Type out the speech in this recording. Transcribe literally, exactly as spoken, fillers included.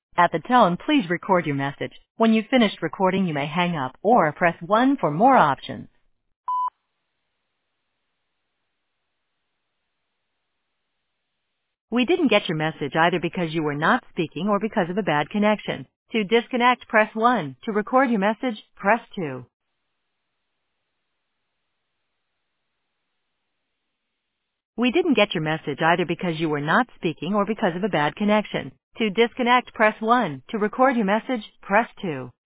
At the tone, please record your message. When you've finished recording, you may hang up or press one for more options. We didn't get your message either because you were not speaking or because of a bad connection. To disconnect, press one. To record your message, press two. We didn't get your message either because you were not speaking or because of a bad connection. To disconnect, press one. To record your message, press two.